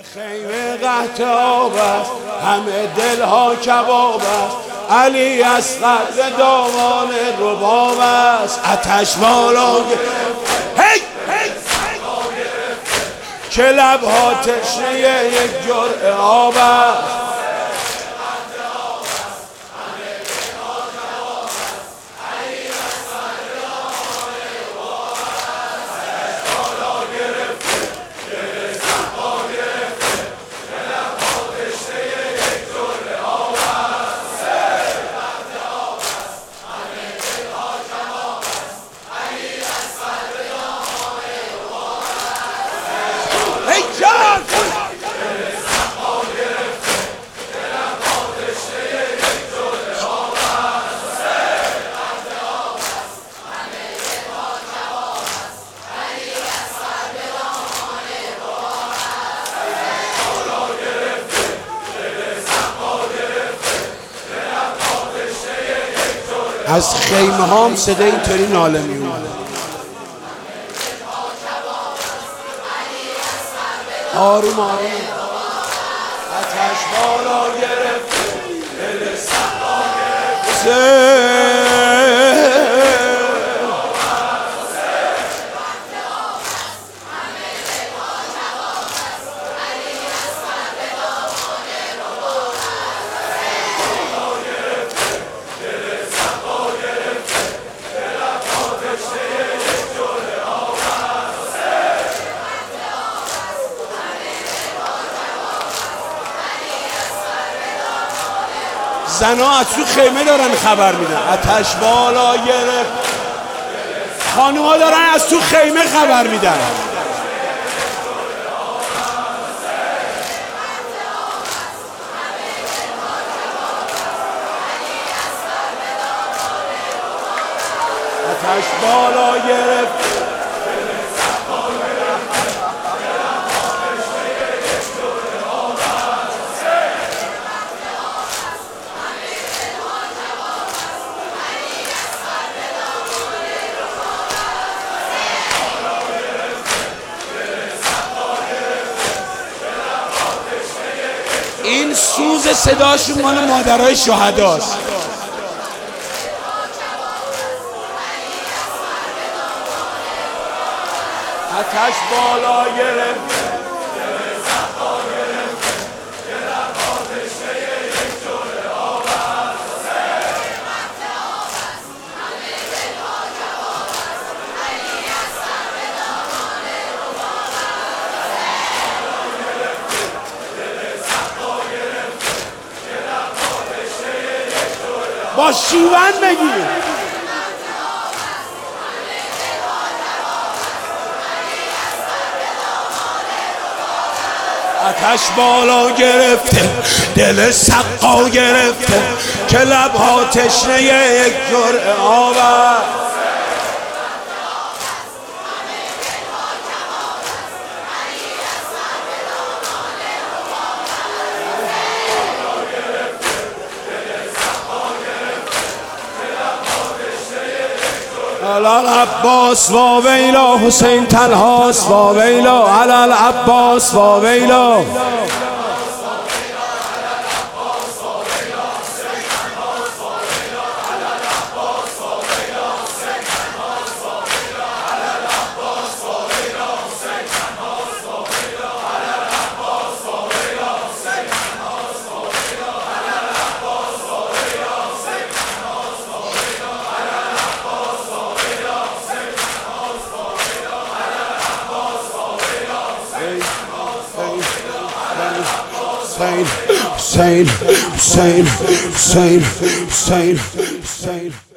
خیمه قحط آب است، همه دلها کباب است. علی اصغر به دامان رباب است. آتش بالا هی که لبها تشنه یک جرعه آب است. از خیمه هام صدا اینطوری ناله می اومد. آروم آروم. آتش بالا گرفت، دل صحرا گرفت. زنها از تو خیمه دارن خبر میدن. آتش بالا گرفت. خانوها دارن از تو خیمه خبر میدن. آتش بالا گرفت. این سوز صداشون مال مادرای شهداست. آتش بالا گرفت. با شیون بگیر. آتش بالا گرفته، دل سقا گرفته، که لبها تشنه یک جرعه آب است. علال عباس و ویلا، حسین تنهاست و ویلا. علال عباس و ویلا. Hussein, Hussein, Hussein, Hussein, Hussein, Hussein.